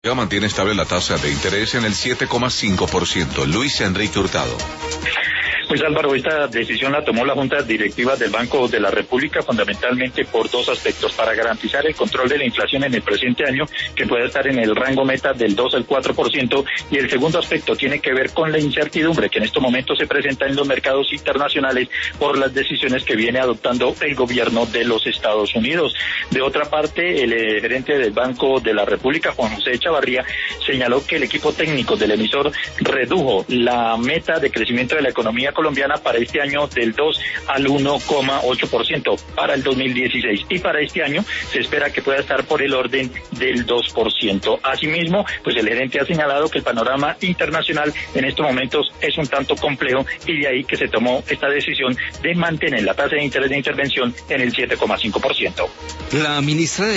Mantiene estable la tasa de interés en el 7,5%. Luis Enrique Hurtado. Pues Álvaro, esta decisión la tomó la Junta Directiva del Banco de la República fundamentalmente por dos aspectos: para garantizar el control de la inflación en el presente año, que puede estar en el rango meta del 2 al 4%, y el segundo aspecto tiene que ver con la incertidumbre que en estos momentos se presenta en los mercados internacionales por las decisiones que viene adoptando el gobierno de los Estados Unidos. De otra parte, el gerente del Banco de la República, Juan José Echavarría, señaló que el equipo técnico del emisor redujo la meta de crecimiento de la economía colombiana para este año del 2 al 1,8% para el 2016, y para este año se espera que pueda estar por el orden del 2%. Asimismo, pues el gerente ha señalado que el panorama internacional en estos momentos es un tanto complejo, y de ahí que se tomó esta decisión de mantener la tasa de interés de intervención en el 7,5%. La ministra de